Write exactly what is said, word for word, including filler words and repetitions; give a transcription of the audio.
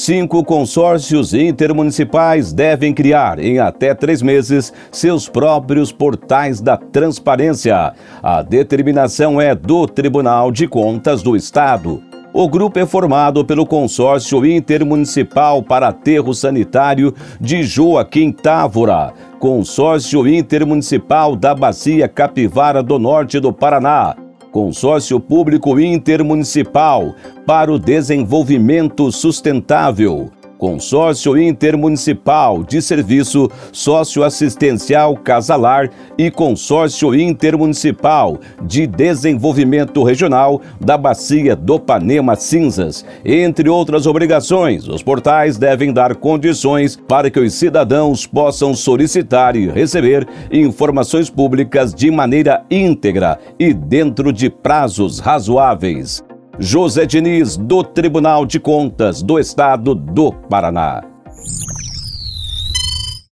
Cinco consórcios intermunicipais devem criar, em até três meses, seus próprios portais da transparência. A determinação é do Tribunal de Contas do Estado. O grupo é formado pelo Consórcio Intermunicipal para Aterro Sanitário de Joaquim Távora, Consórcio Intermunicipal da Bacia Capivara do Norte do Paraná, Consórcio Público Intermunicipal para o Desenvolvimento Sustentável, Consórcio Intermunicipal de Serviço Socioassistencial Casalar e Consórcio Intermunicipal de Desenvolvimento Regional da Bacia do Panema Cinzas. Entre outras obrigações, os portais devem dar condições para que os cidadãos possam solicitar e receber informações públicas de maneira íntegra e dentro de prazos razoáveis. José Diniz, do Tribunal de Contas do Estado do Paraná.